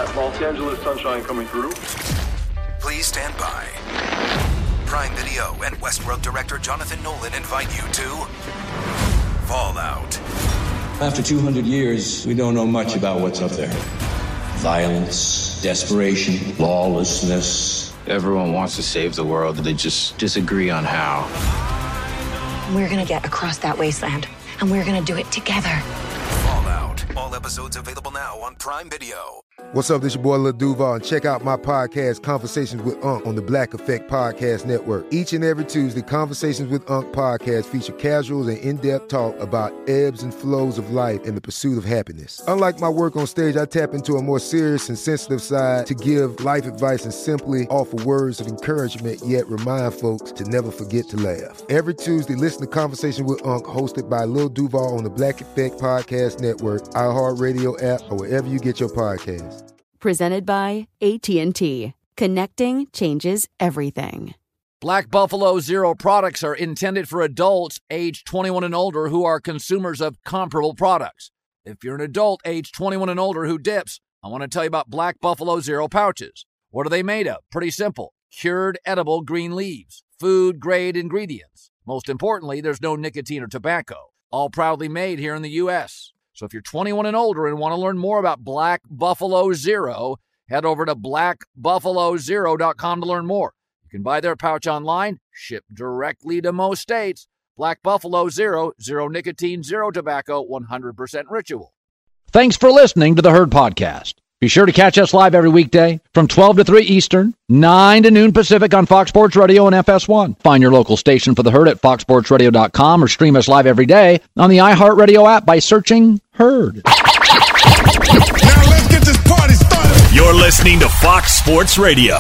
that Los Angeles sunshine coming through. Please stand by. Prime Video and Westworld director Jonathan Nolan invite you to Fallout. After 200 years, we don't know much about what's up there. Violence, desperation, lawlessness. Everyone wants to save the world, they just disagree on how. We're gonna get across that wasteland, and we're gonna do it together. Fallout. All episodes available now on Prime Video. What's up, this your boy Lil Duval, and check out my podcast, Conversations with Unc, on the Black Effect Podcast Network. Each and every Tuesday, Conversations with Unc podcast feature casuals and in-depth talk about ebbs and flows of life and the pursuit of happiness. Unlike my work on stage, I tap into a more serious and sensitive side to give life advice and simply offer words of encouragement, yet remind folks to never forget to laugh. Every Tuesday, listen to Conversation with Unc, hosted by Lil Duval on the Black Effect Podcast Network, iHeartRadio app, or wherever you get your podcasts. Presented by AT&T. Connecting changes everything. Black Buffalo Zero products are intended for adults age 21 and older who are consumers of comparable products. If you're an adult age 21 and older who dips, I want to tell you about Black Buffalo Zero pouches. What are they made of? Pretty simple. Cured edible green leaves. Food-grade ingredients. Most importantly, there's no nicotine or tobacco. All proudly made here in the U.S. So if you're 21 and older and want to learn more about Black Buffalo Zero, head over to blackbuffalozero.com to learn more. You can buy their pouch online, shipped directly to most states. Black Buffalo Zero, zero nicotine, zero tobacco, 100% ritual. Thanks for listening to the Herd Podcast. Be sure to catch us live every weekday from 12 to 3 Eastern, 9 to noon Pacific on Fox Sports Radio and FS1. Find your local station for the Herd at foxsportsradio.com or stream us live every day on the iHeartRadio app by searching Herd. Now let's get this party started. You're listening to Fox Sports Radio.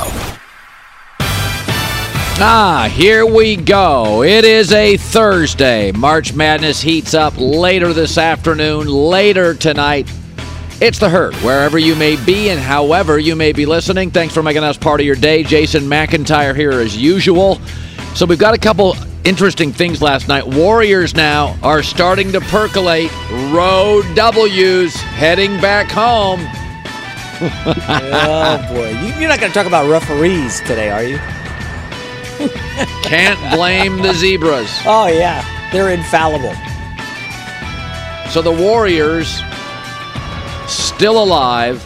Here we go. It is a Thursday. March Madness heats up later this afternoon, later tonight. It's the Herd, wherever you may be and however you may be listening. Thanks for making us part of your day. Jason McIntyre here as usual. So we've got a couple interesting things last night. Warriors now are starting to percolate. Road W's heading back home. Oh, boy. You're not going to talk about referees today, are you? Can't blame the Zebras. Oh, yeah. They're infallible. So the Warriors, still alive,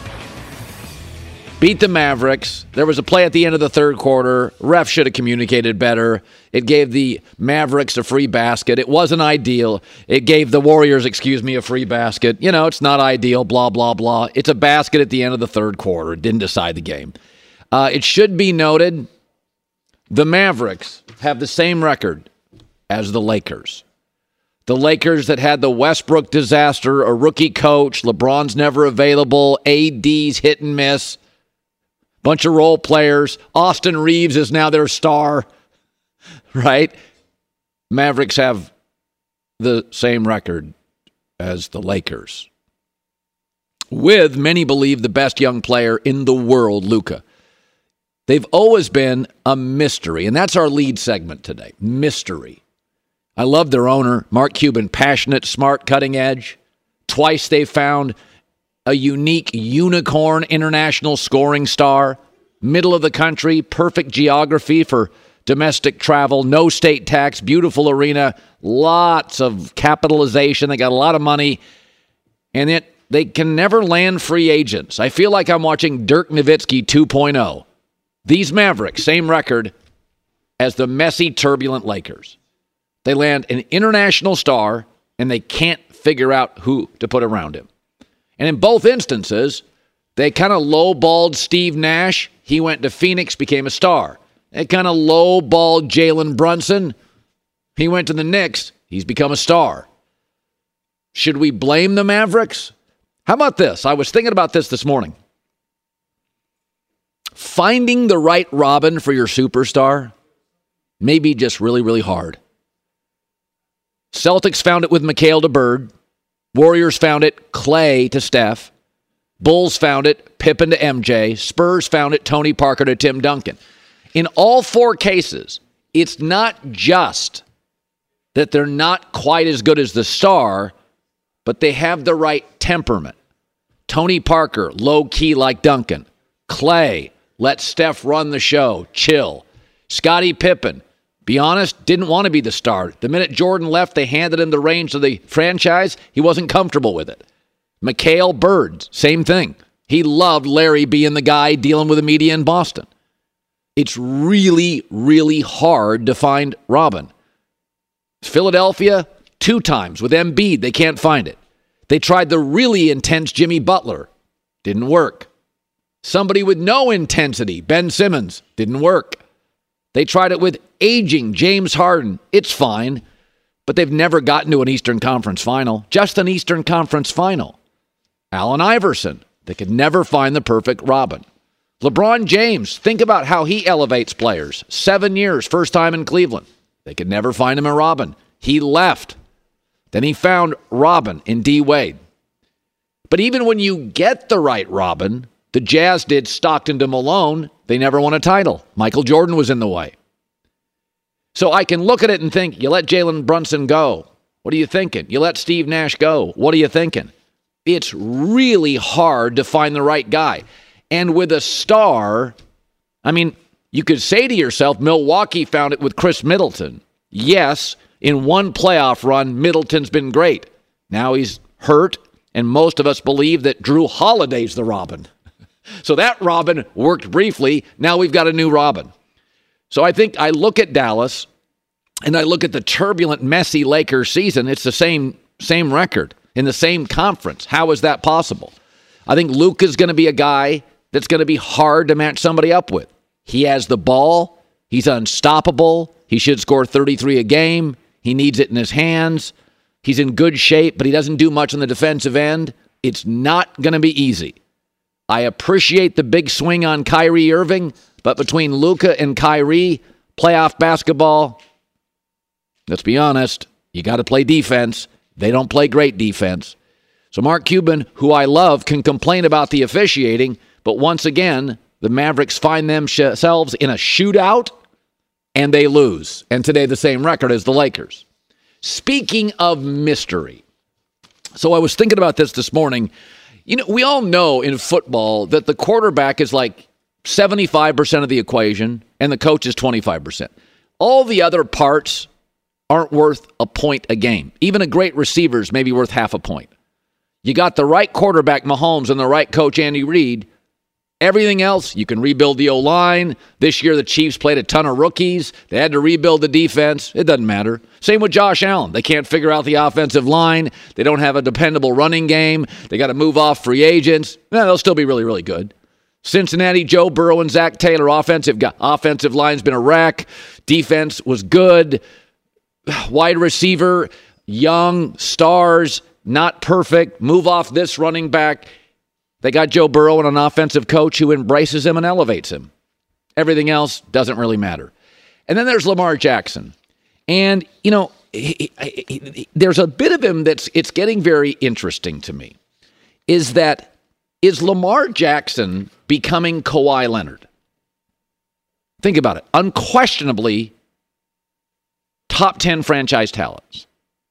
beat the Mavericks. There was a play at the end of the third quarter. Ref should have communicated better. It gave the Mavericks a free basket. It wasn't ideal. It gave the Warriors, a free basket. You know, it's not ideal, blah, blah, blah. It's a basket at the end of the third quarter. It didn't decide the game. It should be noted, the Mavericks have the same record as the Lakers. The Lakers that had the Westbrook disaster, a rookie coach, LeBron's never available, AD's hit and miss, bunch of role players. Austin Reeves is now their star, right? Mavericks have the same record as the Lakers, with many believe the best young player in the world, Luka. They've always been a mystery, and that's our lead segment today, mystery. I love their owner, Mark Cuban, passionate, smart, cutting edge. Twice they found a unique unicorn international scoring star, middle of the country, perfect geography for domestic travel, no state tax, beautiful arena, lots of capitalization. They got a lot of money, and yet they can never land free agents. I feel like I'm watching Dirk Nowitzki 2.0. These Mavericks, same record as the messy, turbulent Lakers. They land an international star, and they can't figure out who to put around him. And in both instances, they kind of low-balled Steve Nash. He went to Phoenix, became a star. They kind of low-balled Jalen Brunson. He went to the Knicks. He's become a star. Should we blame the Mavericks? How about this? I was thinking about this morning. Finding the right Robin for your superstar may be just really, really hard. Celtics found it with Mikal to Bird. Warriors found it Clay to Steph. Bulls found it Pippen to MJ. Spurs found it Tony Parker to Tim Duncan. In all four cases, it's not just that they're not quite as good as the star, but they have the right temperament. Tony Parker, low-key like Duncan. Clay, let Steph run the show, chill. Scottie Pippen, be honest, didn't want to be the star. The minute Jordan left, they handed him the reins of the franchise. He wasn't comfortable with it. Mikal Bird, same thing. He loved Larry being the guy dealing with the media in Boston. It's really, really hard to find Robin. Philadelphia, 2 times with Embiid. They can't find it. They tried the really intense Jimmy Butler. Didn't work. Somebody with no intensity, Ben Simmons. Didn't work. They tried it with aging James Harden. It's fine. But they've never gotten to an Eastern Conference final. Just an Eastern Conference final. Allen Iverson. They could never find the perfect Robin. LeBron James. Think about how he elevates players. 7 years, first time in Cleveland. They could never find him a Robin. He left. Then he found Robin in D. Wade. But even when you get the right Robin, the Jazz did Stockton to Malone. They never won a title. Michael Jordan was in the way. So I can look at it and think, you let Jalen Brunson go. What are you thinking? You let Steve Nash go. What are you thinking? It's really hard to find the right guy. And with a star, I mean, you could say to yourself, Milwaukee found it with Chris Middleton. Yes, in one playoff run, Middleton's been great. Now he's hurt, and most of us believe that Drew Holiday's the Robin. So that Robin worked briefly. Now we've got a new Robin. So I think I look at Dallas, and I look at the turbulent, messy Lakers season. It's the same record in the same conference. How is that possible? I think Luka's going to be a guy that's going to be hard to match somebody up with. He has the ball. He's unstoppable. He should score 33 a game. He needs it in his hands. He's in good shape, but he doesn't do much on the defensive end. It's not going to be easy. I appreciate the big swing on Kyrie Irving, but between Luka and Kyrie, playoff basketball, let's be honest, you got to play defense. They don't play great defense. So Mark Cuban, who I love, can complain about the officiating, but once again, the Mavericks find themselves in a shootout, and they lose. And today, the same record as the Lakers. Speaking of mystery, so I was thinking about this morning. You know, we all know in football that the quarterback is like 75% of the equation, and the coach is 25%. All the other parts aren't worth a point a game. Even a great receiver is maybe worth half a point. You got the right quarterback, Mahomes, and the right coach, Andy Reid. Everything else, you can rebuild the O-line. This year, the Chiefs played a ton of rookies. They had to rebuild the defense. It doesn't matter. Same with Josh Allen. They can't figure out the offensive line. They don't have a dependable running game. They got to move off free agents. They'll still be really, really good. Cincinnati, Joe Burrow and Zach Taylor, offensive line's been a wreck. Defense was good. Wide receiver, young, stars, not perfect. Move off this running back. They got Joe Burrow and an offensive coach who embraces him and elevates him. Everything else doesn't really matter. And then there's Lamar Jackson. And, you know, there's a bit of him it's getting very interesting to me. Is Lamar Jackson becoming Kawhi Leonard? Think about it. Unquestionably, top 10 franchise talents.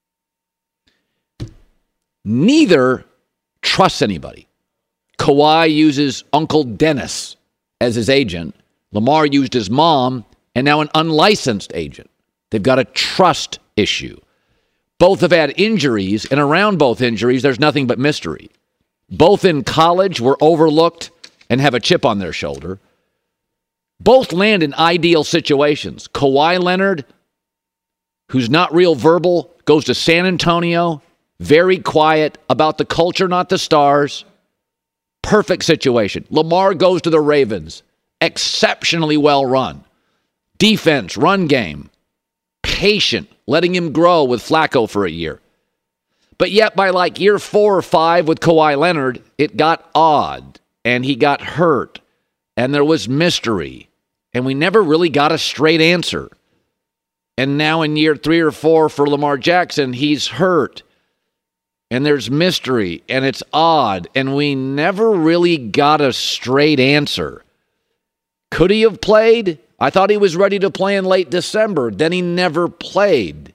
Neither trusts anybody. Kawhi uses Uncle Dennis as his agent. Lamar used his mom, and now an unlicensed agent. They've got a trust issue. Both have had injuries, and around both injuries, there's nothing but mystery. Both in college were overlooked and have a chip on their shoulder. Both land in ideal situations. Kawhi Leonard, who's not real verbal, goes to San Antonio, very quiet, about the culture, not the stars. Perfect situation. Lamar goes to the Ravens. Exceptionally well run. Defense, run game. Patient, letting him grow with Flacco for a year. But yet by like year 4 or 5 with Kawhi Leonard, it got odd. And he got hurt. And there was mystery. And we never really got a straight answer. And now in year 3 or 4 for Lamar Jackson, he's hurt. And there's mystery, and it's odd, and we never really got a straight answer. Could he have played? I thought he was ready to play in late December. Then he never played.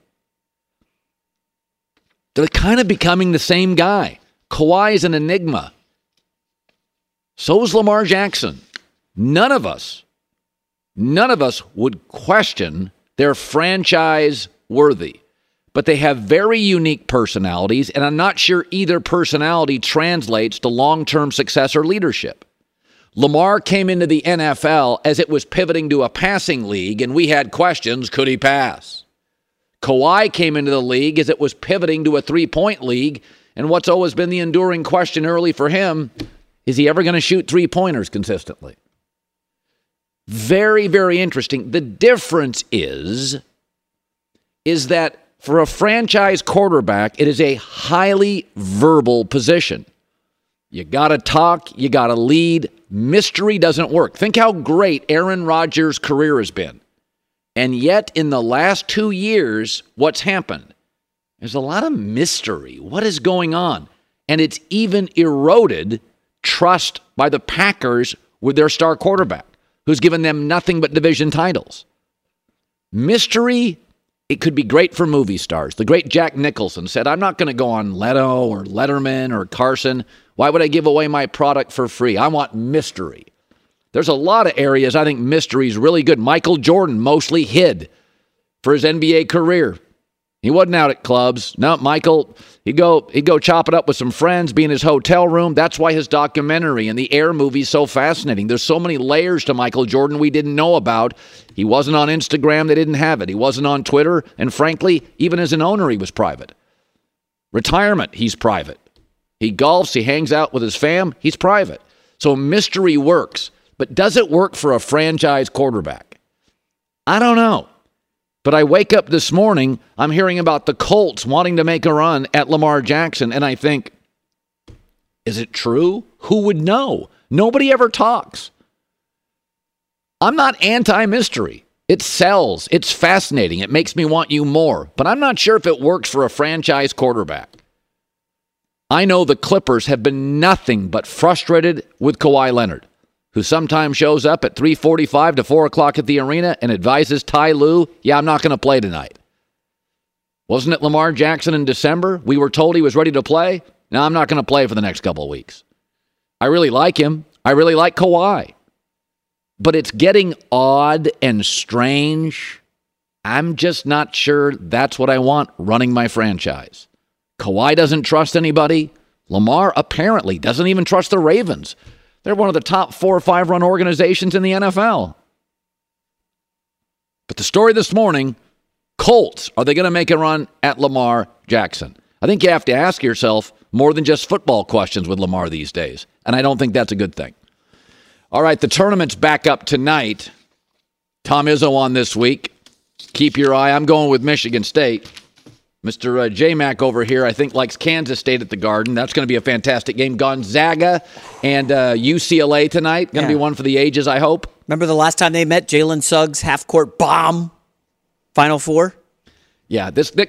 They're kind of becoming the same guy. Kawhi is an enigma. So is Lamar Jackson. None of us would question their franchise worthy. But they have very unique personalities, and I'm not sure either personality translates to long-term success or leadership. Lamar came into the NFL as it was pivoting to a passing league, and we had questions, could he pass? Kawhi came into the league as it was pivoting to a three-point league, and what's always been the enduring question early for him, is he ever going to shoot three-pointers consistently? Very, very interesting. The difference is that for a franchise quarterback, it is a highly verbal position. You got to talk, you got to lead. Mystery doesn't work. Think how great Aaron Rodgers' career has been. And yet, in the last 2 years, what's happened? There's a lot of mystery. What is going on? And it's even eroded trust by the Packers with their star quarterback, who's given them nothing but division titles. Mystery, it could be great for movie stars. The great Jack Nicholson said, I'm not going to go on Leto or Letterman or Carson. Why would I give away my product for free? I want mystery. There's a lot of areas I think mystery is really good. Michael Jordan mostly hid for his NBA career. He wasn't out at clubs. No, Michael, he'd go chop it up with some friends, be in his hotel room. That's why his documentary and the Air movie is so fascinating. There's so many layers to Michael Jordan we didn't know about. He wasn't on Instagram. They didn't have it. He wasn't on Twitter. And frankly, even as an owner, he was private. Retirement, he's private. He golfs. He hangs out with his fam. He's private. So mystery works. But does it work for a franchise quarterback? I don't know. But I wake up this morning, I'm hearing about the Colts wanting to make a run at Lamar Jackson, and I think, is it true? Who would know? Nobody ever talks. I'm not anti-mystery. It sells. It's fascinating. It makes me want you more. But I'm not sure if it works for a franchise quarterback. I know the Clippers have been nothing but frustrated with Kawhi Leonard, who sometimes shows up at 3:45 to 4 o'clock at the arena and advises Ty Lue, yeah, I'm not going to play tonight. Wasn't it Lamar Jackson in December? We were told he was ready to play. Now I'm not going to play for the next couple of weeks. I really like him. I really like Kawhi. But it's getting odd and strange. I'm just not sure that's what I want running my franchise. Kawhi doesn't trust anybody. Lamar apparently doesn't even trust the Ravens. They're one of the top 4 or 5 run organizations in the NFL. But the story this morning, Colts, are they going to make a run at Lamar Jackson? I think you have to ask yourself more than just football questions with Lamar these days. And I don't think that's a good thing. All right, the tournament's back up tonight. Tom Izzo on this week. Keep your eye. I'm going with Michigan State. Mr. J-Mac over here, I think, likes Kansas State at the Garden. That's going to be a fantastic game. Gonzaga and UCLA tonight. Going to be one for the ages, I hope. Remember the last time they met? Jalen Suggs, half-court bomb, Final Four? Yeah,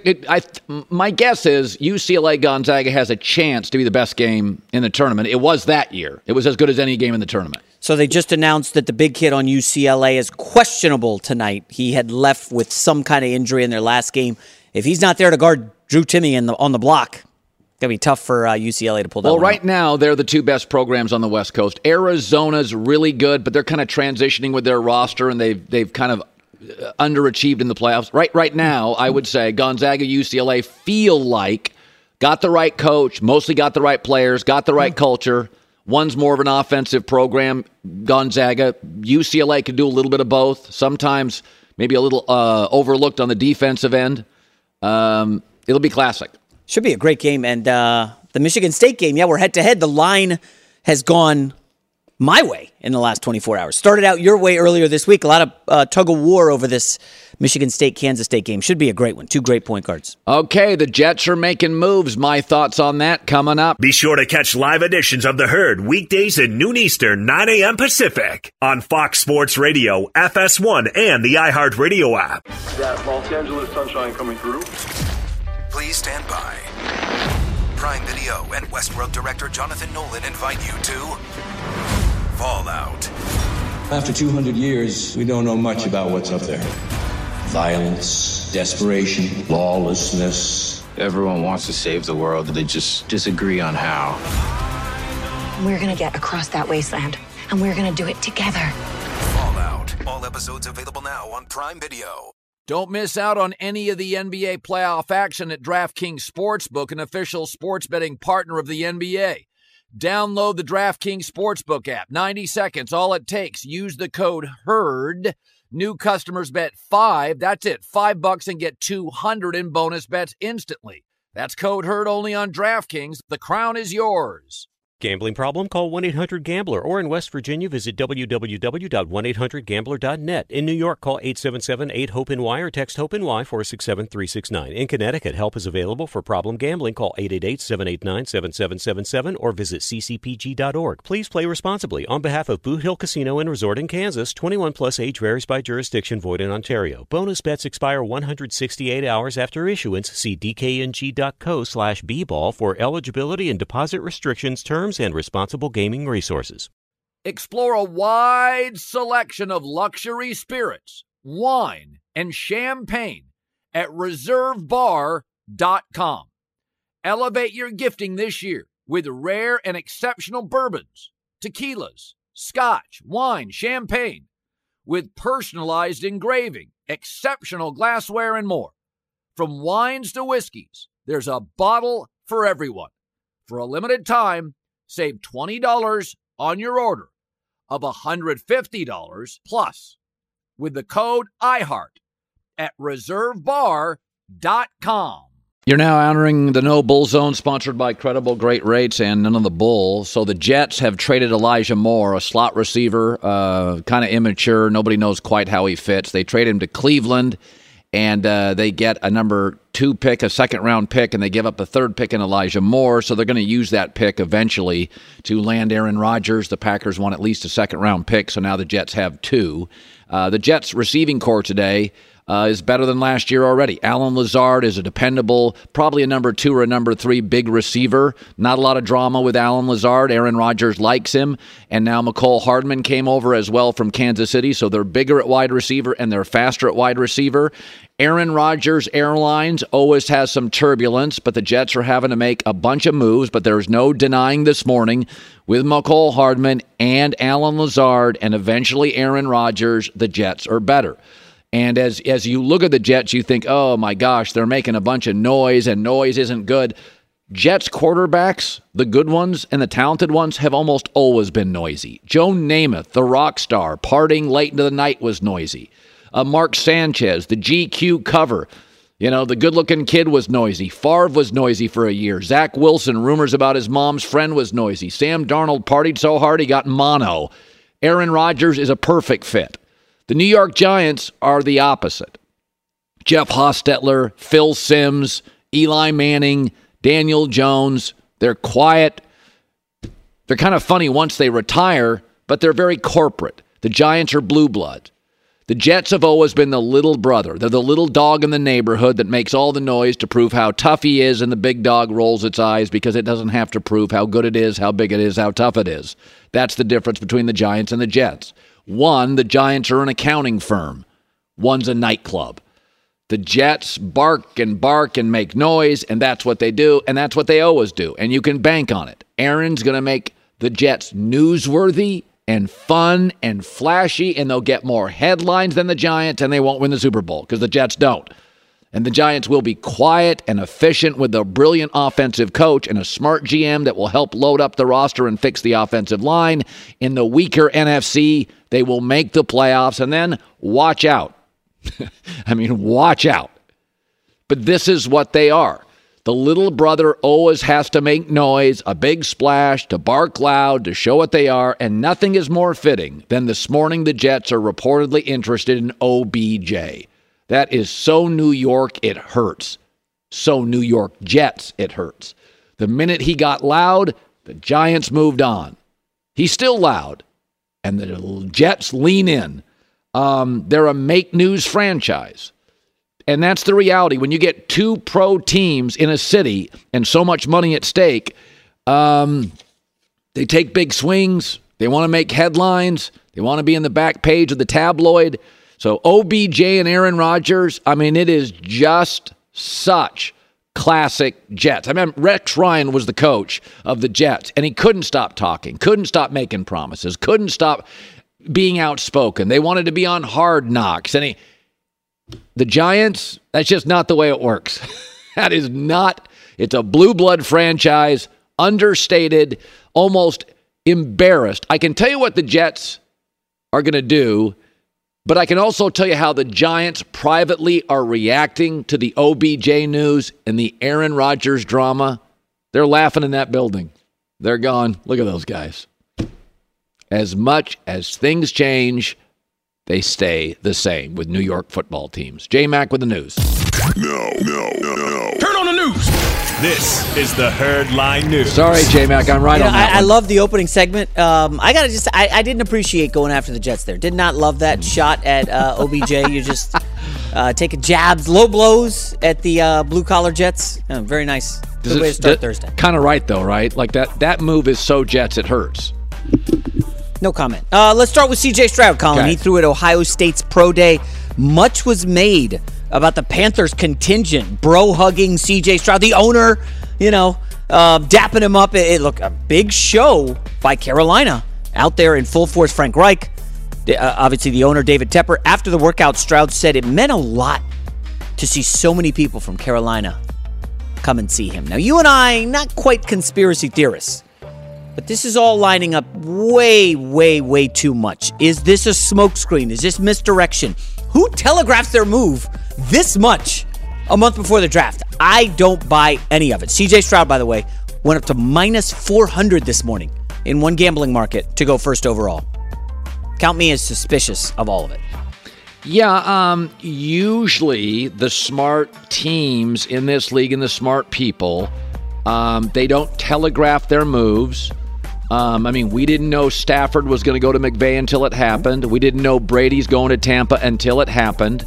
my guess is UCLA-Gonzaga has a chance to be the best game in the tournament. It was that year. It was as good as any game in the tournament. So they just announced that the big kid on UCLA is questionable tonight. He had left with some kind of injury in their last game. If he's not there to guard Drew Timme on the block, it's going to be tough for UCLA to pull that one right out. Now, they're the 2 best programs on the West Coast. Arizona's really good, but they're kind of transitioning with their roster, and they've kind of underachieved in the playoffs. Right now, I would say Gonzaga, UCLA feel like got the right coach, mostly got the right players, got the right culture. One's more of an offensive program, Gonzaga. UCLA can do a little bit of both. Sometimes maybe a little overlooked on the defensive end. It'll be classic. Should be a great game. And the Michigan State game, we're head-to-head. The line has gone my way in the last 24 hours. Started out your way earlier this week. A lot of tug-of-war over this Michigan State-Kansas State game. Should be a great one. 2 great point guards. Okay, the Jets are making moves. My thoughts on that coming up. Be sure to catch live editions of The Herd weekdays at noon Eastern, 9 a.m. Pacific on Fox Sports Radio, FS1, and the iHeartRadio app. That Los Angeles sunshine coming through. Please stand by. Prime Video and Westworld director Jonathan Nolan invite you to Fallout. After 200 years, we don't know much about what's up there. Violence, desperation, lawlessness. Everyone wants to save the world, they just disagree on how. And we're going to get across that wasteland. And we're going to do it together. Fallout. All episodes available now on Prime Video. Don't miss out on any of the NBA playoff action at DraftKings Sportsbook, an official sports betting partner of the NBA. Download the DraftKings Sportsbook app. 90 seconds, all it takes. Use the code HERD. New customers bet $5. That's it, $5 and get $200 in bonus bets instantly. That's code HERD only on DraftKings. The crown is yours. Gambling problem? Call 1-800-GAMBLER. Or in West Virginia, visit www.1800gambler.net. In New York, call 877-8-HOPE-NY or text HOPE-NY 467-369. In Connecticut, help is available for problem gambling. Call 888-789-7777 or visit ccpg.org. Please play responsibly. On behalf of Boot Hill Casino and Resort in Kansas, 21 plus age varies by jurisdiction, void in Ontario. Bonus bets expire 168 hours after issuance. See dkng.co/bball for eligibility and deposit restrictions, terms, and responsible gaming resources. Explore a wide selection of luxury spirits, wine, and champagne at reservebar.com. Elevate your gifting this year with rare and exceptional bourbons, tequilas, scotch, wine, champagne, with personalized engraving, exceptional glassware, and more. From wines to whiskeys, there's a bottle for everyone. For a limited time, save $20 on your order of $150 plus with the code IHEART at reservebar.com. You're now entering the No Bull Zone, sponsored by Credible Great Rates and none of the bull. So the Jets have traded Elijah Moore, a slot receiver, kind of immature. Nobody knows quite how he fits. They trade him to Cleveland, and they get a number 2 pick, a second-round pick, and they give up a 3rd pick in Elijah Moore. So they're going to use that pick eventually to land Aaron Rodgers. The Packers want at least a second-round pick, so now the Jets have 2. The Jets' receiving core today is better than last year already. Allen Lazard is a dependable, probably a number 2 or a number 3 big receiver. Not a lot of drama with Allen Lazard. Aaron Rodgers likes him. And now McCole Hardman came over as well from Kansas City, so they're bigger at wide receiver and they're faster at wide receiver. Aaron Rodgers Airlines always has some turbulence, but the Jets are having to make a bunch of moves, but there's no denying this morning with McCole Hardman and Allen Lazard and eventually Aaron Rodgers, the Jets are better. And as you look at the Jets, you think, oh, my gosh, they're making a bunch of noise, and noise isn't good. Jets quarterbacks, the good ones and the talented ones, have almost always been noisy. Joe Namath, the rock star, partying late into the night, was noisy. Mark Sanchez, the GQ cover, the good-looking kid, was noisy. Favre was noisy for a year. Zach Wilson, rumors about his mom's friend, was noisy. Sam Darnold partied so hard he got mono. Aaron Rodgers is a perfect fit. The New York Giants are the opposite. Jeff Hostetler, Phil Simms, Eli Manning, Daniel Jones, they're quiet. They're kind of funny once they retire, but they're very corporate. The Giants are blue blood. The Jets have always been the little brother. They're the little dog in the neighborhood that makes all the noise to prove how tough he is, and the big dog rolls its eyes because it doesn't have to prove how good it is, how big it is, how tough it is. That's the difference between the Giants and the Jets. One, the Giants are an accounting firm. One's a nightclub. The Jets bark and make noise, and that's what they do, and that's what they always do, and you can bank on it. Aaron's going to make the Jets newsworthy and fun and flashy, and they'll get more headlines than the Giants, and they won't win the Super Bowl because the Jets don't. And the Giants will be quiet and efficient with a brilliant offensive coach and a smart GM that will help load up the roster and fix the offensive line. In the weaker NFC, they will make the playoffs, and then watch out. Watch out. But this is what they are. The little brother always has to make noise, a big splash, to bark loud, to show what they are, and nothing is more fitting than this morning the Jets are reportedly interested in OBJ. That is so New York, it hurts. So New York Jets, it hurts. The minute he got loud, the Giants moved on. He's still loud, and the Jets lean in. They're a make-news franchise. And that's the reality. When you get 2 pro teams in a city and so much money at stake, they take big swings. They want to make headlines. They want to be in the back page of the tabloid. So OBJ and Aaron Rodgers, it is just such classic Jets. I remember Rex Ryan was the coach of the Jets, and he couldn't stop talking, couldn't stop making promises, couldn't stop being outspoken. They wanted to be on Hard Knocks. And the Giants, that's just not the way it works. That is not. It's a blue blood franchise, understated, almost embarrassed. I can tell you what the Jets are going to do, but I can also tell you how the Giants privately are reacting to the OBJ news and the Aaron Rodgers drama. They're laughing in that building. They're gone. Look at those guys. As much as things change, they stay the same with New York football teams. J-Mac with the news. No. Turn on the news. This is the Herd Line News. Sorry, J-Mac, I'm right on that I love the opening segment. I gotta just, I didn't appreciate going after the Jets there. Did not love that shot at OBJ. You're just taking jabs, low blows at the blue-collar Jets. Very nice. Good way to start Thursday. Kind of right, though, right? Like that move is so Jets, it hurts. No comment. Let's start with C.J. Stroud, Colin. Okay. He threw at Ohio State's Pro Day. Much was made about the Panthers contingent, bro-hugging C.J. Stroud, the owner, dapping him up. Look, a big show by Carolina out there in full force. Frank Reich, obviously the owner, David Tepper. After the workout, Stroud said it meant a lot to see so many people from Carolina come and see him. Now, you and I, not quite conspiracy theorists, but this is all lining up way, way, way too much. Is this a smokescreen? Is this misdirection? Who telegraphs their move this much a month before the draft? I don't buy any of it. CJ Stroud, by the way, went up to minus 400 this morning in one gambling market to go first overall. Count me as suspicious of all of it. Yeah, usually the smart teams in this league and the smart people, they don't telegraph their moves. We didn't know Stafford was going to go to McVay until it happened. We didn't know Brady's going to Tampa until it happened.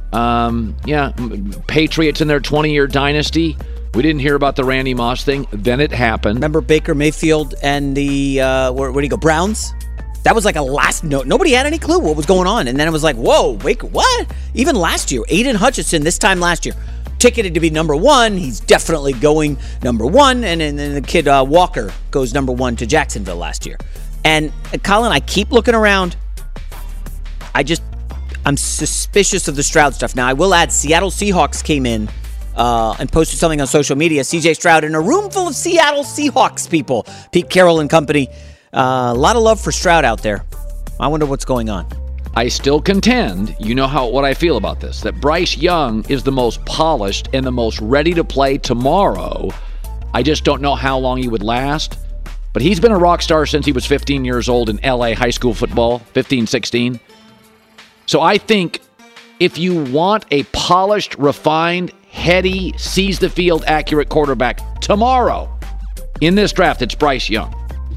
Patriots in their 20-year dynasty. We didn't hear about the Randy Moss thing. Then it happened. Remember Baker Mayfield and the, where do you go, Browns? That was like a last note. Nobody had any clue what was going on. And then it was like, whoa, Baker, what? Even last year, Aiden Hutchinson this time last year, ticketed to be number one. He's definitely going number one. And then the kid Walker goes number one to Jacksonville last year. And Colin, I keep looking around. I'm suspicious of the Stroud stuff. Now, I will add, Seattle Seahawks came in and posted something on social media. CJ Stroud in a room full of Seattle Seahawks people. Pete Carroll and company. A lot of love for Stroud out there. I wonder what's going on. I still contend, what I feel about this, that Bryce Young is the most polished and the most ready to play tomorrow. I just don't know how long he would last. But he's been a rock star since he was 15 years old in L.A. high school football, 15, 16. So I think if you want a polished, refined, heady, sees the field, accurate quarterback tomorrow in this draft, it's Bryce Young.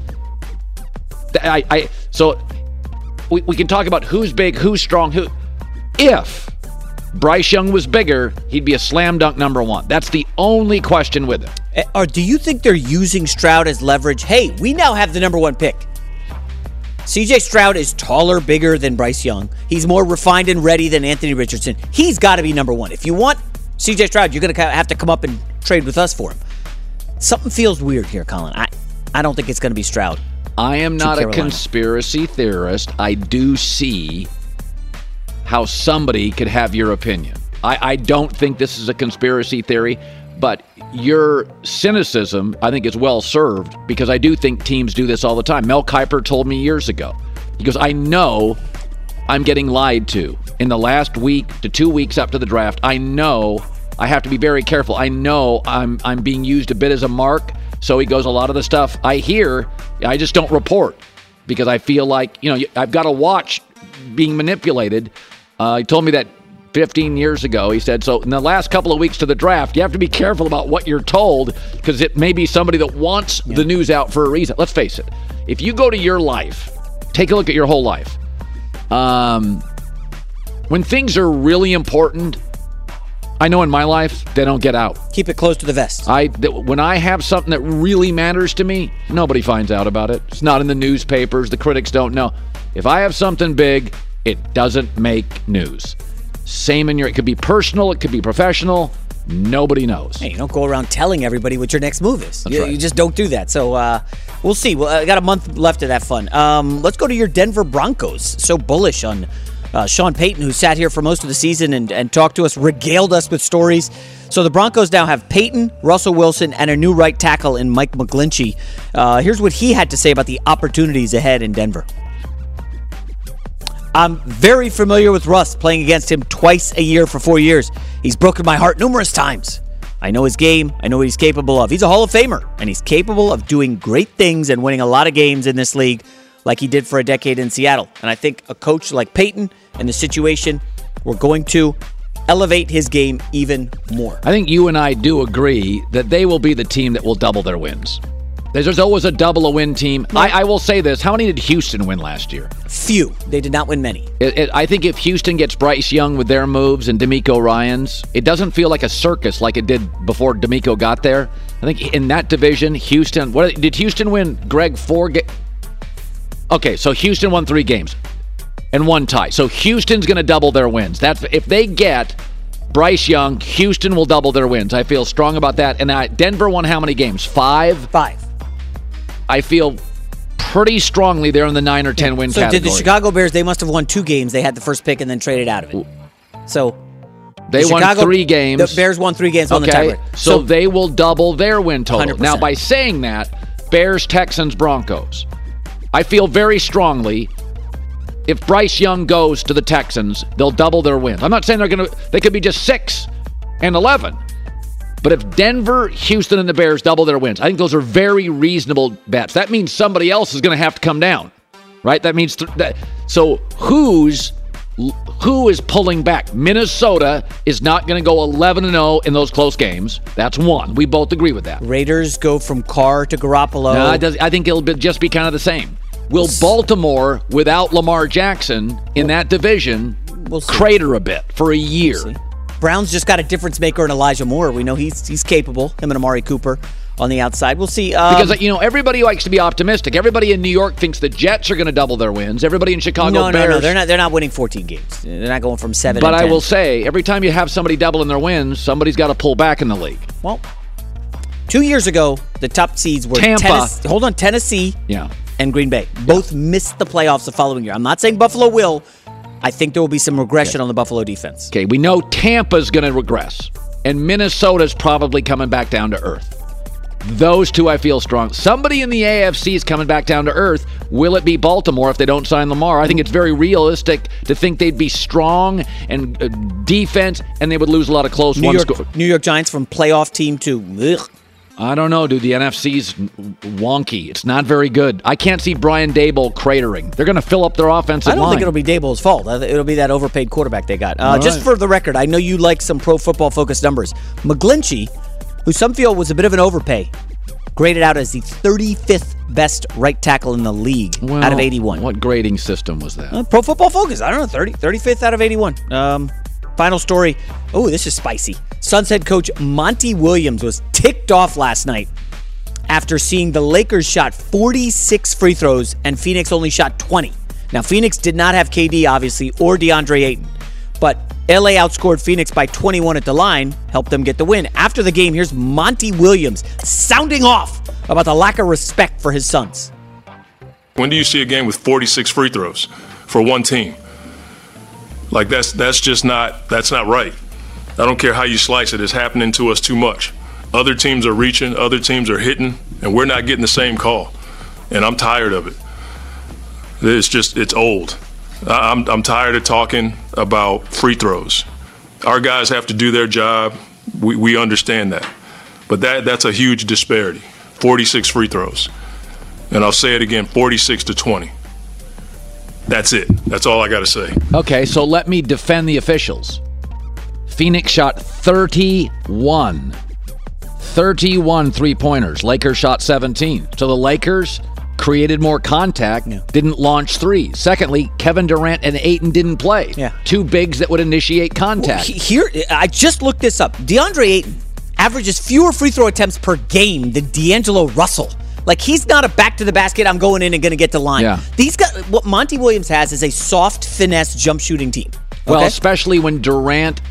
We can talk about who's big, who's strong, who. If Bryce Young was bigger, he'd be a slam dunk number one. That's the only question with him. Or do you think they're using Stroud as leverage? Hey, we now have the number one pick. CJ Stroud is taller, bigger than Bryce Young. He's more refined and ready than Anthony Richardson. He's got to be number one. If you want CJ Stroud, you're going to have to come up and trade with us for him. Something feels weird here, Colin. I don't think it's going to be Stroud. I am not a conspiracy theorist. I do see how somebody could have your opinion. I don't think this is a conspiracy theory, but your cynicism, I think, is well served because I do think teams do this all the time. Mel Kiper told me years ago. He goes, I know I'm getting lied to in the last week to 2 weeks up to the draft. I know I have to be very careful. I know I'm being used a bit as a mark. So he goes, a lot of the stuff I hear, I just don't report because I feel like, I've got to watch being manipulated. He told me that 15 years ago. He said, so in the last couple of weeks to the draft, you have to be careful about what you're told because it may be somebody that wants the news out for a reason. Let's face it. If you go to your life, take a look at your whole life. When things are really important, I know in my life, they don't get out. Keep it close to the vest. When I have something that really matters to me, nobody finds out about it. It's not in the newspapers. The critics don't know. If I have something big, it doesn't make news. Same it could be personal, it could be professional, Nobody knows. Hey, you don't go around telling everybody what your next move is. That's right. You just don't do that. So we'll see. I got a month left of that fun. Let's go to your Denver Broncos. So bullish on Sean Payton, who sat here for most of the season and talked to us, regaled us with stories. So the Broncos now have Payton, Russell Wilson, and a new right tackle in Mike McGlinchey. Here's what he had to say about the opportunities ahead in Denver. I'm very familiar with Russ, playing against him twice a year for 4 years. He's broken my heart numerous times. I know his game. I know what he's capable of. He's a Hall of Famer, and he's capable of doing great things and winning a lot of games in this league like he did for a decade in Seattle. And I think a coach like Payton and the situation, we're going to elevate his game even more. I think you and I do agree that they will be the team that will double their wins. There's always a double-a-win team. No. I will say this. How many did Houston win last year? Few. They did not win many. I think if Houston gets Bryce Young with their moves and D'Amico Ryans, it doesn't feel like a circus like it did before D'Amico got there. I think in that division, Houston... did Houston win, Greg, 4 games? Okay, so Houston won 3 games and 1 tie. So Houston's going to double their wins. That's if they get Bryce Young, Houston will double their wins. I feel strong about that. And Denver won how many games? 5? 5. I feel pretty strongly they're in the 9 or 10 win category. So did the Chicago Bears, they must have won 2 games. They had the first pick and then traded out of it. So they won 3 games. The Bears won 3 games on the tiebreak. So they will double their win total. 100%. Now, by saying that, Bears, Texans, Broncos, I feel very strongly if Bryce Young goes to the Texans, they'll double their wins. I'm not saying they could be just 6 and 11. But if Denver, Houston, and the Bears double their wins, I think those are very reasonable bets. That means somebody else is going to have to come down, right? That means so who is pulling back? Minnesota is not going to go 11-0 in those close games. That's one. We both agree with that. Raiders go from Carr to Garoppolo. No, I think it'll just be kind of the same. Will Baltimore, without Lamar Jackson in that division, crater a bit for a year? We'll Browns just got a difference maker in Elijah Moore. We know he's capable. Him and Amari Cooper on the outside. We'll see. Because, everybody likes to be optimistic. Everybody in New York thinks the Jets are going to double their wins. Everybody in Chicago Bears. No. They're not winning 14 games. They're not going from 7 But to 10. I will say, every time you have somebody doubling their wins, somebody's got to pull back in the league. Well, 2 years ago, the top seeds were Tampa. Tennessee and Green Bay. Both missed the playoffs the following year. I'm not saying Buffalo will. I think there will be some regression on the Buffalo defense. Okay, we know Tampa's going to regress, and Minnesota's probably coming back down to earth. Those two I feel strong. Somebody in the AFC is coming back down to earth. Will it be Baltimore if they don't sign Lamar? I think it's very realistic to think they'd be strong and defense, and they would lose a lot of close ones. New York Giants from playoff team to... I don't know, dude. The NFC's wonky. It's not very good. I can't see Brian Daboll cratering. They're going to fill up their offensive line. I don't think it'll be Daboll's fault. It'll be that overpaid quarterback they got. Just for the record, I know you like some Pro Football Focus numbers. McGlinchey, who some feel was a bit of an overpay, graded out as the 35th best right tackle in the league out of 81. What grading system was that? Pro Football Focus. I don't know, 35th out of 81. Final story. Oh, this is spicy. Suns head coach Monty Williams was ticked off last night after seeing the Lakers shot 46 free throws and Phoenix only shot 20. Now, Phoenix did not have KD, obviously, or DeAndre Ayton, but LA outscored Phoenix by 21 at the line, helped them get the win. After the game, here's Monty Williams sounding off about the lack of respect for his Suns. When do you see a game with 46 free throws for one team? Like that's not right. I don't care how you slice it. It's happening to us too much. Other teams are reaching, other teams are hitting, and we're not getting the same call. And I'm tired of it. It's old. I'm tired of talking about free throws. Our guys have to do their job. We understand that. But that's a huge disparity. 46 free throws. And I'll say it again, 46 to 20. That's it. That's all I got to say. Okay, so let me defend the officials. Phoenix shot 31 three-pointers. Lakers shot 17. So the Lakers created more contact, didn't launch threes. Secondly, Kevin Durant and Ayton didn't play. Two bigs that would initiate contact. Here, I just looked this up. DeAndre Ayton averages fewer free throw attempts per game than D'Angelo Russell. Like, he's not a back to the basket, I'm going in and going to get the line. These guys, what Monty Williams has is a soft finesse jump shooting team. Well, especially when Durant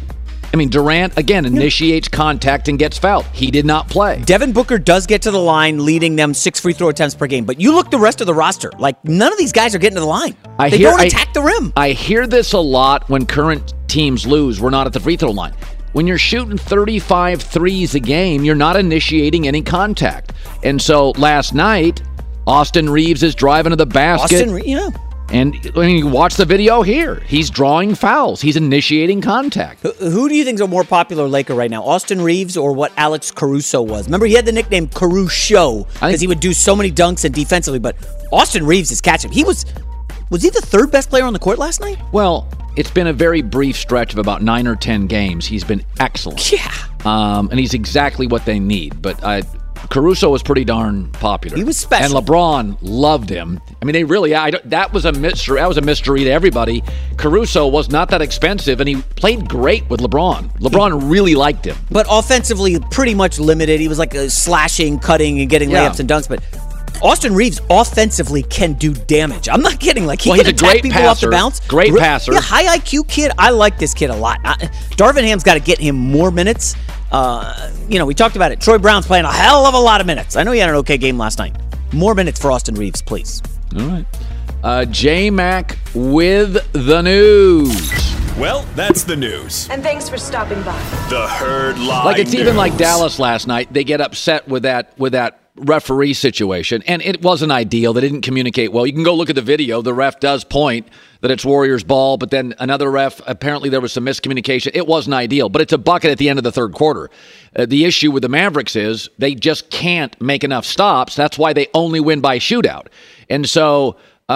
I mean, Durant, again, initiates contact and gets fouled. He did not play. Devin Booker does get to the line, leading them 6 free throw attempts per game. But you look the rest of the roster, like none of these guys are getting to the line. They don't attack the rim. I hear this a lot when current teams lose. We're not at the free throw line. When you're shooting 35 threes a game, you're not initiating any contact. And so last night, Austin Reeves is driving to the basket. And when you watch the video here, he's drawing fouls. He's initiating contact. Who do you think is a more popular Laker right now, Austin Reeves or what Alex Caruso was? Remember, he had the nickname Caruso because he would do so many dunks and defensively, but Austin Reeves is catching. Was he the third best player on the court last night? Well, it's been a very brief stretch of about 9 or 10 games. He's been excellent. Yeah. And he's exactly what they need. But Caruso was pretty darn popular. He was special. And LeBron loved him. I mean, they really, that was a mystery. That was a mystery to everybody. Caruso was not that expensive, and he played great with LeBron. LeBron really liked him. But offensively, pretty much limited. He was like slashing, cutting, and getting layups and dunks. But Austin Reeves offensively can do damage. I'm not kidding. Like, he can attack people off the bounce. Great passer. Yeah, high IQ kid. I like this kid a lot. Darvin Ham's got to get him more minutes. We talked about it. Troy Brown's playing a hell of a lot of minutes. I know he had an okay game last night. More minutes for Austin Reeves, please. All right. J-Mac with the news. Well, that's the news. And thanks for stopping by. The Herd Live Like, it's news. even like Dallas last night. They get upset with that referee situation, and it wasn't ideal. They didn't communicate well. You can go look at the video. The ref does point that it's Warriors ball, but then another ref, apparently there was some miscommunication. It wasn't ideal, but it's a bucket at the end of the third quarter. The issue with the Mavericks is they just can't make enough stops. That's why they only win by shootout. And so,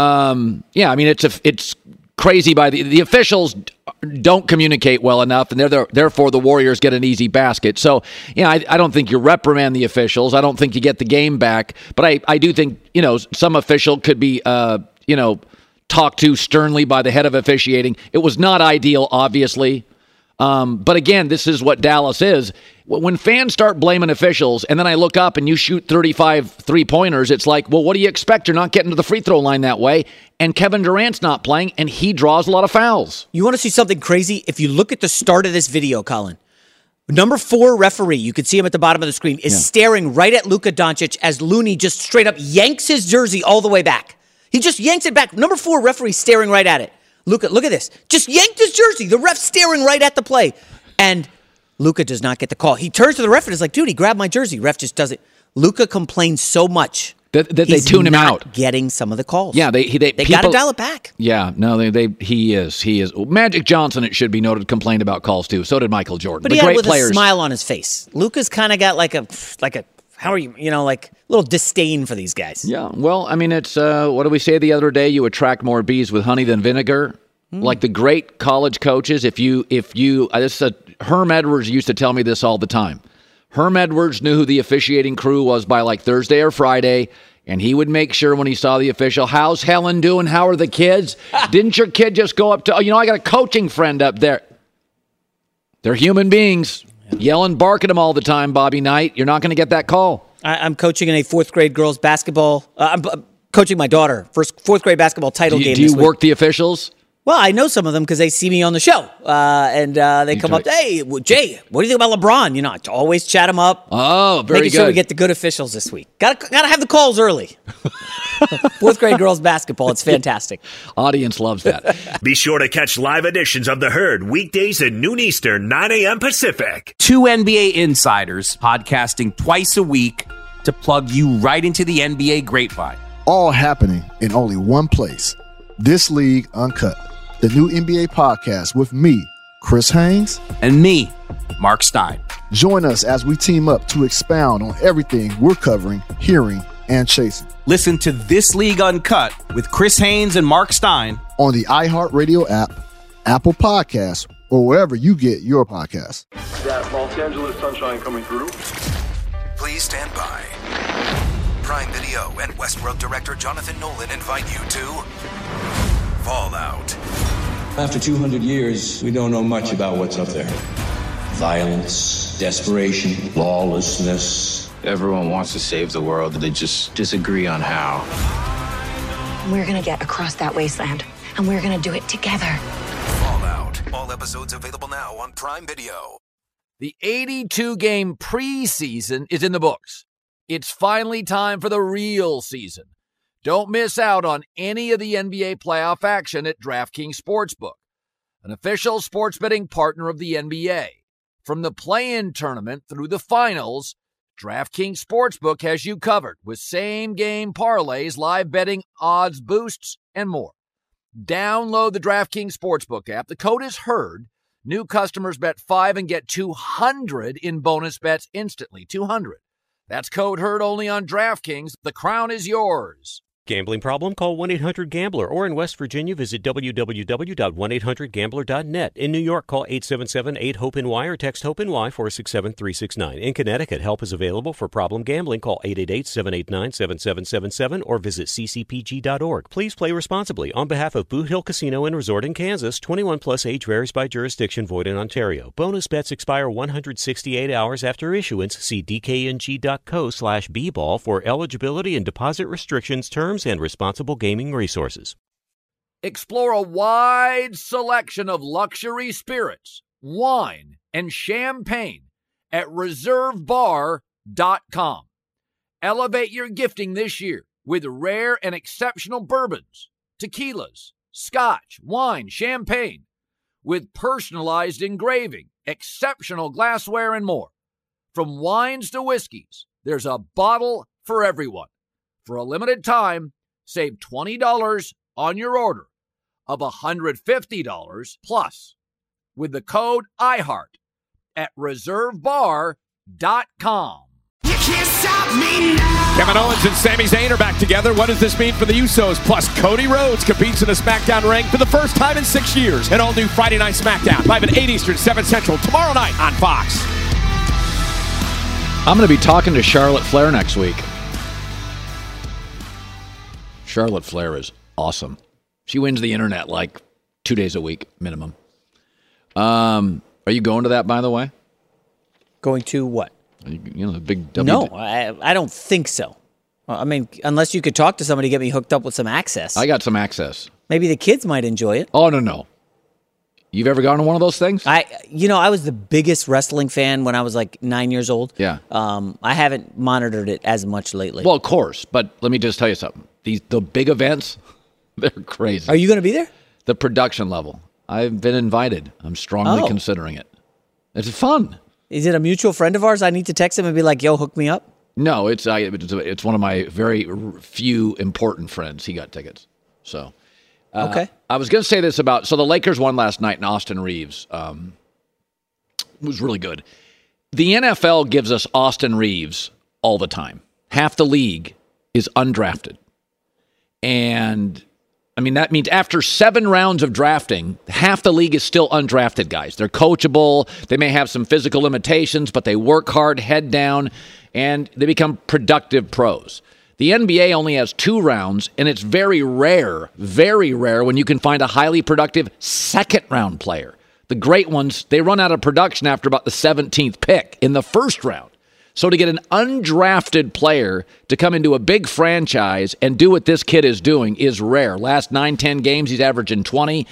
it's crazy by the officials don't communicate well enough, and therefore the Warriors get an easy basket. So, I don't think you reprimand the officials. I don't think you get the game back. But I do think, some official could be, talked to sternly by the head of officiating. It was not ideal, obviously. But again, this is what Dallas is. When fans start blaming officials, and then I look up and you shoot 35 three-pointers, it's like, well, what do you expect? You're not getting to the free throw line that way. And Kevin Durant's not playing, and he draws a lot of fouls. You want to see something crazy? If you look at the start of this video, Colin, number 4 referee, you can see him at the bottom of the screen, is staring right at Luka Doncic as Looney just straight up yanks his jersey all the way back. He just yanks it back. Number 4 referee staring right at it. Luka, look at this. Just yanked his jersey. The ref staring right at the play. And Luka does not get the call. He turns to the ref and is like, dude, he grabbed my jersey. Ref just does it. Luka complains so much that they tune him out. Getting some of the calls. Yeah, they got to dial it back. Yeah, no, he is. Magic Johnson, it should be noted, complained about calls too. So did Michael Jordan. But he had it with a smile on his face. Luka's kind of got like a how are you, like a little disdain for these guys. Yeah, well, I mean, it's, what did we say the other day? You attract more bees with honey than vinegar. Like the great college coaches, Herm Edwards used to tell me this all the time. Herm Edwards knew who the officiating crew was by like Thursday or Friday, and he would make sure when he saw the official, how's Helen doing? How are the kids? Didn't your kid just go up to, I got a coaching friend up there. They're human beings. Yelling, barking them all the time, Bobby Knight. You're not going to get that call. I'm coaching in a 4th grade girls basketball. I'm coaching my daughter. 4th grade basketball title game. Do you work the officials? Well, I know some of them because they see me on the show, and they come up, hey, Jay, what do you think about LeBron? I always chat them up. Oh, very good. Making sure we get the good officials this week. Got to have the calls early. 4th grade girls basketball, it's fantastic. Audience loves that. Be sure to catch live editions of The Herd weekdays at noon Eastern, 9 a.m. Pacific. 2 NBA insiders podcasting twice a week to plug you right into the NBA grapevine. All happening in only one place. This League Uncut. The new NBA podcast with me, Chris Haynes. And me, Mark Stein. Join us as we team up to expound on everything we're covering, hearing, and chasing. Listen to This League Uncut with Chris Haynes and Mark Stein on the iHeartRadio app, Apple Podcasts, or wherever you get your podcasts. That Los Angeles sunshine coming through. Please stand by. Prime Video and Westworld director Jonathan Nolan invite you to Fallout. After 200 years, we don't know much about what's up there. Violence, desperation, lawlessness. Everyone wants to save the world, they just disagree on how. We're gonna get across that wasteland, and we're gonna do it together. Fallout. All episodes available now on Prime Video. The 82-game preseason is in the books. It's finally time for the real season. Don't miss out on any of the NBA playoff action at DraftKings Sportsbook, an official sports betting partner of the NBA. From the play-in tournament through the finals, DraftKings Sportsbook has you covered with same-game parlays, live betting, odds boosts, and more. Download the DraftKings Sportsbook app. The code is HERD. New customers bet $5 and get $200 in bonus bets instantly. $200. That's code HERD only on DraftKings. The crown is yours. Gambling problem? Call 1-800-GAMBLER. Or in West Virginia, visit www.1800gambler.net. In New York, call 877-8-HOPE-NY or text HOPE-NY 467-369. In Connecticut, help is available for problem gambling. Call 888-789-7777 or visit ccpg.org. Please play responsibly. On behalf of Boot Hill Casino and Resort in Kansas, 21 plus age varies by jurisdiction, void in Ontario. Bonus bets expire 168 hours after issuance. See dkng.co/bball for eligibility and deposit restrictions, terms, and responsible gaming resources. Explore a wide selection of luxury spirits, wine, and champagne at reservebar.com. Elevate your gifting this year with rare and exceptional bourbons, tequilas, scotch, wine, champagne, with personalized engraving, exceptional glassware, and more. From wines to whiskeys, there's a bottle for everyone. For a limited time, save $20 on your order of $150 plus with the code IHEART at reservebar.com. You can't stop me now. Kevin Owens and Sami Zayn are back together. What does this mean for the Usos? Plus, Cody Rhodes competes in a SmackDown ring for the first time in 6 years. An all-new Friday Night SmackDown, live at 8 Eastern, 7 Central, tomorrow night on Fox. I'm going to be talking to Charlotte Flair next week. Charlotte Flair is awesome. She wins the internet like 2 days a week minimum. Are you going to that, by the way? Going to what? You know, the big No, I don't think so. I mean, unless you could talk to somebody to get me hooked up with some access. I got some access. Maybe the kids might enjoy it. Oh, no. You've ever gone to one of those things? I was the biggest wrestling fan when I was like 9 years old. Yeah. I haven't monitored it as much lately. Well, of course, but let me just tell you something. The big events, they're crazy. Are you going to be there? The production level. I've been invited. I'm strongly considering it. It's fun. Is it a mutual friend of ours? I need to text him and be like, yo, hook me up? No, it's one of my very few important friends. He got tickets. So, okay. I was going to say this about, so the Lakers won last night and Austin Reeves was really good. The NFL gives us Austin Reeves all the time. Half the league is undrafted. And, I mean, that means after 7 rounds of drafting, half the league is still undrafted guys. They're coachable. They may have some physical limitations, but they work hard, head down, and they become productive pros. The NBA only has 2 rounds, and it's very rare when you can find a highly productive second-round player. The great ones, they run out of production after about the 17th pick in the first round. So to get an undrafted player to come into a big franchise and do what this kid is doing is rare. Last 9-10 games, he's averaging 20.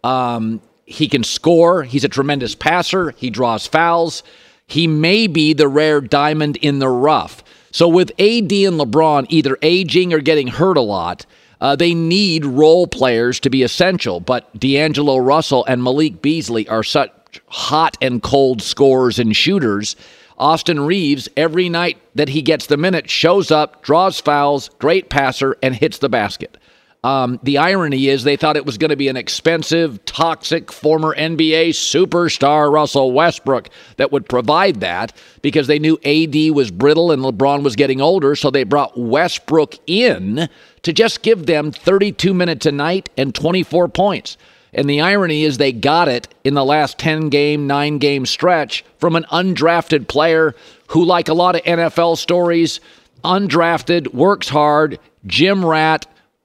He can score. He's a tremendous passer. He draws fouls. He may be the rare diamond in the rough. So with AD and LeBron either aging or getting hurt a lot, they need role players to be essential. But D'Angelo Russell and Malik Beasley are such hot and cold scorers and shooters. Austin Reeves, every night that he gets the minute, shows up, draws fouls, great passer, and hits the basket. The irony is they thought it was going to be an expensive, toxic, former NBA superstar Russell Westbrook that would provide that because they knew AD was brittle and LeBron was getting older, so they brought Westbrook in to just give them 32 minutes a night and 24 points. And the irony is they got it in the last 10-game, 9-game stretch from an undrafted player who, like a lot of NFL stories, undrafted, works hard, gym rat,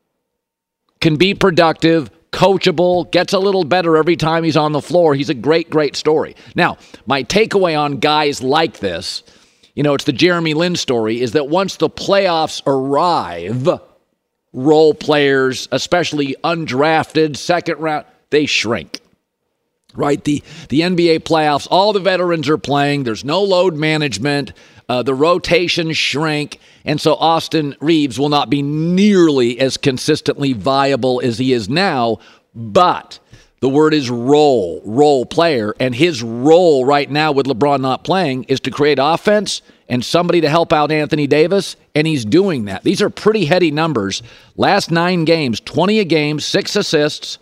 can be productive, coachable, gets a little better every time he's on the floor. He's a great, great story. Now, my takeaway on guys like this, it's the Jeremy Lin story, is that once the playoffs arrive, role players, especially undrafted, second round, they shrink. right? The NBA playoffs, all the veterans are playing. There's no load management. The rotations shrink. And so Austin Reeves will not be nearly as consistently viable as he is now. But the word is role player. And his role right now with LeBron not playing is to create offense and somebody to help out Anthony Davis. And he's doing that. These are pretty heady numbers. Last 9 games, 20 a game, 6 assists.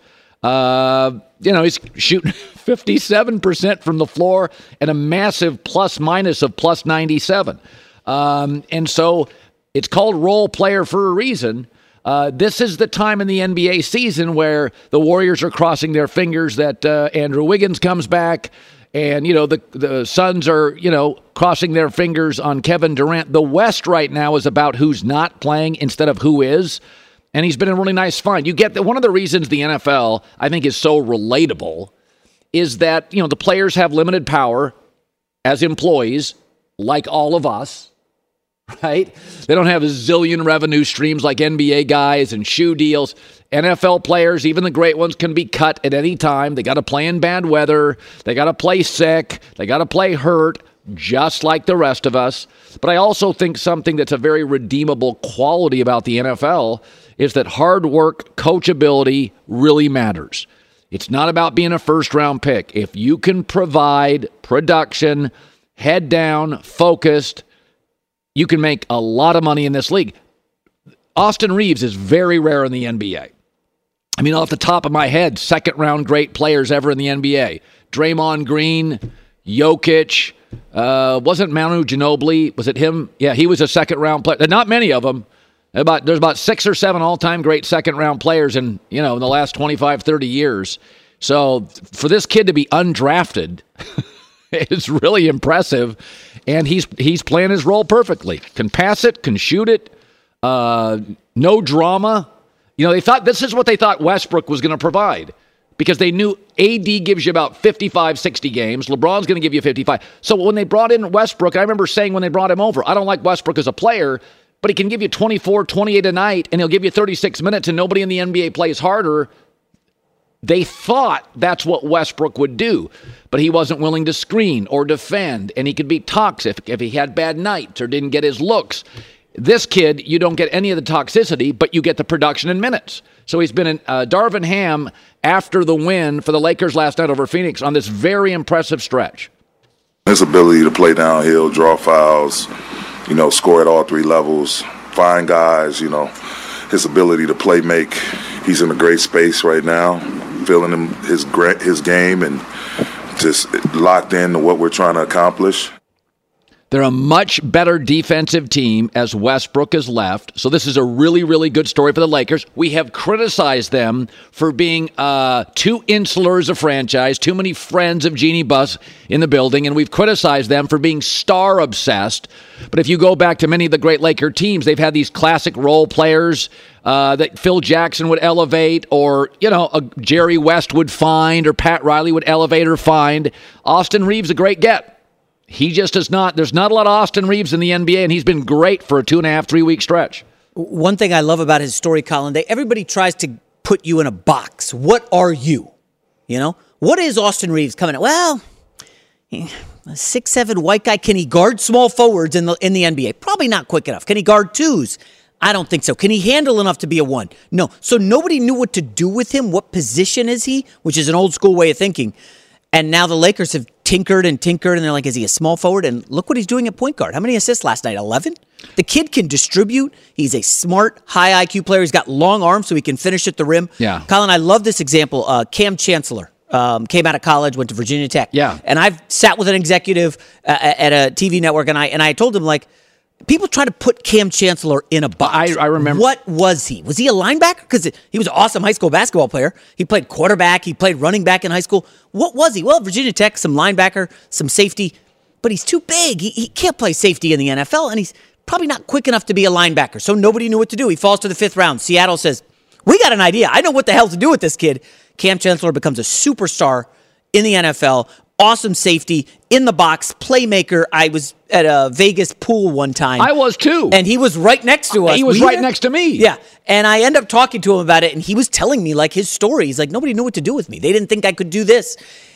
He's shooting 57% from the floor and a massive plus-minus of plus 97. And so it's called role player for a reason. This is the time in the NBA season where the Warriors are crossing their fingers that Andrew Wiggins comes back. And, the Suns are, crossing their fingers on Kevin Durant. The West right now is about who's not playing instead of who is. And he's been a really nice find. You get that one of the reasons the NFL, I think, is so relatable is that, the players have limited power as employees, like all of us, right? They don't have a zillion revenue streams like NBA guys and shoe deals. NFL players, even the great ones, can be cut at any time. They got to play in bad weather. They got to play sick. They got to play hurt, just like the rest of us. But I also think something that's a very redeemable quality about the NFL is that hard work, coachability really matters. It's not about being a first-round pick. If you can provide production, head down, focused, you can make a lot of money in this league. Austin Reeves is very rare in the NBA. I mean, off the top of my head, second-round great players ever in the NBA. Draymond Green, Jokic, wasn't Manu Ginobili, was it him? Yeah, he was a second-round player. Not many of them. There's about 6 or 7 all-time great second-round players in the last 25, 30 years. So for this kid to be undrafted is really impressive, and he's playing his role perfectly. Can pass it, can shoot it, no drama. They thought this is what they thought Westbrook was going to provide because they knew AD gives you about 55, 60 games. LeBron's going to give you 55. So when they brought in Westbrook, I remember saying when they brought him over, I don't like Westbrook as a player, but he can give you 24, 28 a night, and he'll give you 36 minutes, and nobody in the NBA plays harder. They thought that's what Westbrook would do, but he wasn't willing to screen or defend, and he could be toxic if he had bad nights or didn't get his looks. This kid, you don't get any of the toxicity, but you get the production in minutes. So he's been in Darvin Ham after the win for the Lakers last night over Phoenix on this very impressive stretch. His ability to play downhill, draw fouls, score at all 3 levels, find guys, his ability to play make. He's in a great space right now, feeling his game and just locked into what we're trying to accomplish. They're a much better defensive team as Westbrook has left. So this is a really, really good story for the Lakers. We have criticized them for being too insular as a franchise, too many friends of Jeannie Buss in the building, and we've criticized them for being star-obsessed. But if you go back to many of the great Laker teams, they've had these classic role players that Phil Jackson would elevate, or, a Jerry West would find, or Pat Riley would elevate or find. Austin Reeves, a great get. He just is not. There's not a lot of Austin Reeves in the NBA, and he's been great for a 2.5, 3 week stretch. One thing I love about his story, Colin, everybody tries to put you in a box. What are you? What is Austin Reeves coming at? Well, a 6'7" white guy. Can he guard small forwards in the NBA? Probably not quick enough. Can he guard 2s? I don't think so. Can he handle enough to be a 1? No. So nobody knew what to do with him. What position is he? Which is an old school way of thinking. And now the Lakers have tinkered, and they're like, is he a small forward? And look what he's doing at point guard. How many assists last night? 11? The kid can distribute. He's a smart, high IQ player. He's got long arms so he can finish at the rim. Yeah. Colin, I love this example. Cam Chancellor came out of college, went to Virginia Tech. Yeah. And I've sat with an executive at a TV network, and I told him, like, people try to put Cam Chancellor in a box. I remember. What was he? Was he a linebacker? Because he was an awesome high school basketball player. He played quarterback. He played running back in high school. What was he? Well, Virginia Tech, some linebacker, some safety. But he's too big. He can't play safety in the NFL, and he's probably not quick enough to be a linebacker. So nobody knew what to do. He falls to the 5th round. Seattle says, we got an idea. I know what the hell to do with this kid. Cam Chancellor becomes a superstar in the NFL. Awesome safety, in the box, playmaker. I was at a Vegas pool one time. I was too. And he was right next to us. He was right next to me. Yeah. And I end up talking to him about it, and he was telling me, like, his story. He's like, nobody knew what to do with me. They didn't think I could do this.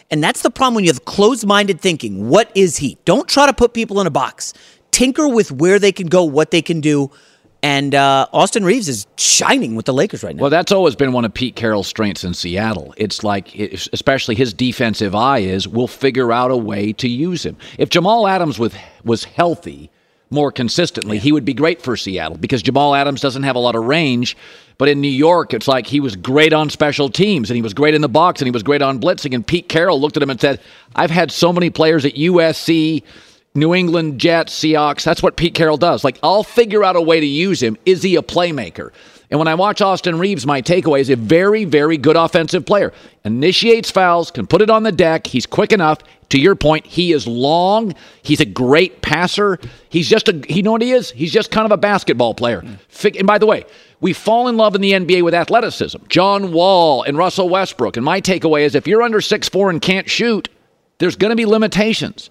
And that's the problem when you have closed-minded thinking. What is he? Don't try to put people in a box. Tinker with where they can go, what they can do. And Austin Reeves is shining with the Lakers right now. Well, that's always been one of Pete Carroll's strengths in Seattle. It's like, especially his defensive eye is, we'll figure out a way to use him. If Jamal Adams was healthy more consistently, he would be great for Seattle because Jamal Adams doesn't have a lot of range. But in New York, it's like he was great on special teams, and he was great in the box, and he was great on blitzing. And Pete Carroll looked at him and said, I've had so many players at USC, New England Jets, Seahawks. That's what Pete Carroll does. Like, I'll figure out a way to use him. Is he a playmaker? And when I watch Austin Reeves, my takeaway is a very, very good offensive player. Initiates fouls, can put it on the deck. He's quick enough. To your point, he is long. He's a great passer. You know what he is? He's just kind of a basketball player. And by the way, we fall in love in the NBA with athleticism. John Wall and Russell Westbrook. And my takeaway is if you're under 6'4" and can't shoot, there's going to be limitations.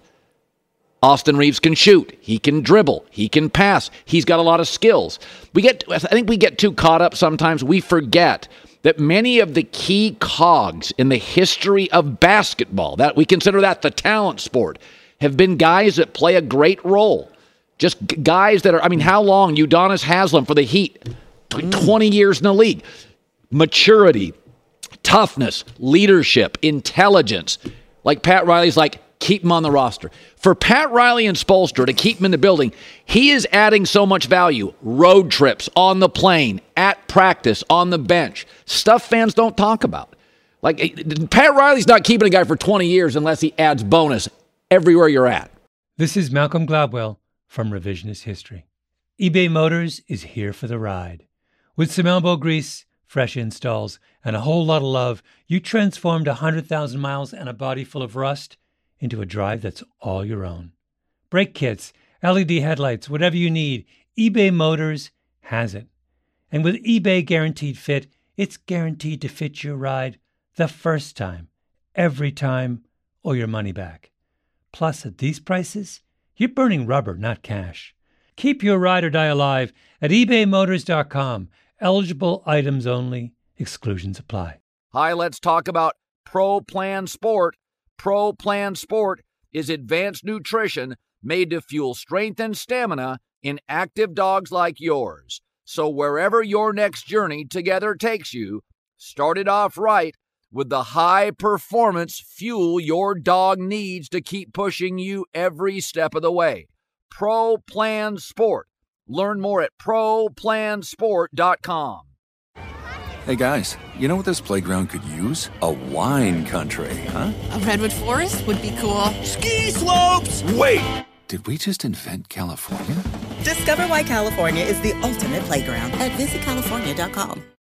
Austin Reeves can shoot. He can dribble. He can pass. He's got a lot of skills. I think we get too caught up sometimes. We forget that many of the key cogs in the history of basketball, that we consider that the talent sport, have been guys that play a great role. Just guys that are, how long? Udonis Haslem for the Heat, 20 years in the league. Maturity, toughness, leadership, intelligence. Like Pat Riley's like, keep him on the roster. For Pat Riley and Spoelstra to keep him in the building, he is adding so much value. Road trips, on the plane, at practice, on the bench. Stuff fans don't talk about. Like, Pat Riley's not keeping a guy for 20 years unless he adds bonus everywhere you're at. This is Malcolm Gladwell from Revisionist History. eBay Motors is here for the ride. With some elbow grease, fresh installs, and a whole lot of love, you transformed 100,000 miles and a body full of rust into a drive that's all your own. Brake kits, LED headlights, whatever you need, eBay Motors has it. And with eBay Guaranteed Fit, it's guaranteed to fit your ride the first time, every time, or your money back. Plus, at these prices, you're burning rubber, not cash. Keep your ride or die alive at ebaymotors.com. Eligible items only. Exclusions apply. Hi, let's talk about Pro Plan Sport. Pro Plan Sport is advanced nutrition made to fuel strength and stamina in active dogs like yours. So wherever your next journey together takes you, start it off right with the high-performance fuel your dog needs to keep pushing you every step of the way. Pro Plan Sport. Learn more at ProPlansport.com. Hey guys, you know what this playground could use? A wine country, huh? A redwood forest would be cool. Ski slopes! Wait! Did we just invent California? Discover why California is the ultimate playground at visitcalifornia.com.